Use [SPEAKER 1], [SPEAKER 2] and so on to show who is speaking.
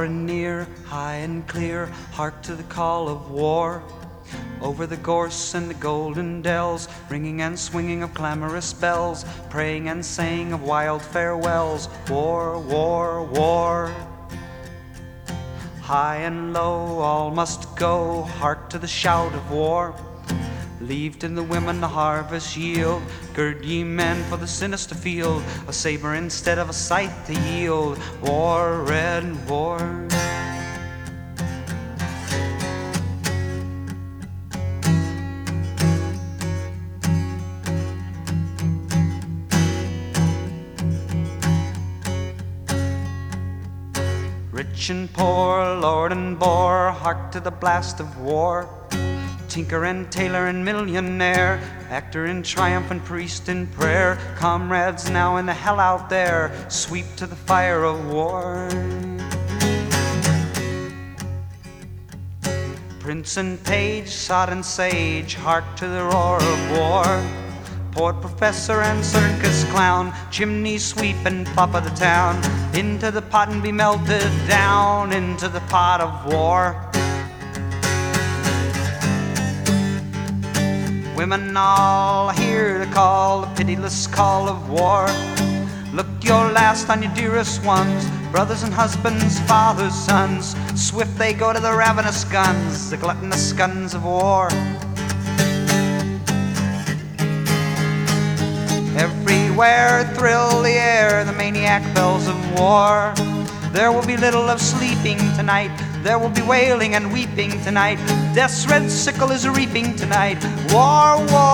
[SPEAKER 1] Far and near, high and clear, hark to the call of war. Over the gorse and the golden dells, ringing and swinging of clamorous bells, praying and saying of wild farewells. War, war, war. High and low, all must go, hark to the shout of war. Leave to the women the harvest yield, gird ye men for the sinister field, a saber instead of a scythe to yield. War, red war. Rich and poor, lord and boor, hark to the blast of war. Tinker and tailor and millionaire, actor in triumph and priest in prayer, comrades now in the hell out there, sweep to the fire of war. Prince and page, sod and sage, hark to the roar of war. Poet, professor, and circus clown, chimney sweep and pop of the town, into the pot and be melted down, into the pot of war. Women all hear the call, the pitiless call of war. Look your last on your dearest ones, brothers and husbands, fathers, sons. Swift they go to the ravenous guns, the gluttonous guns of war. Everywhere thrill the air, the maniac bells of war. There will be little of sleeping tonight, there will be wailing and weeping tonight. Death's red sickle is reaping tonight. War, war.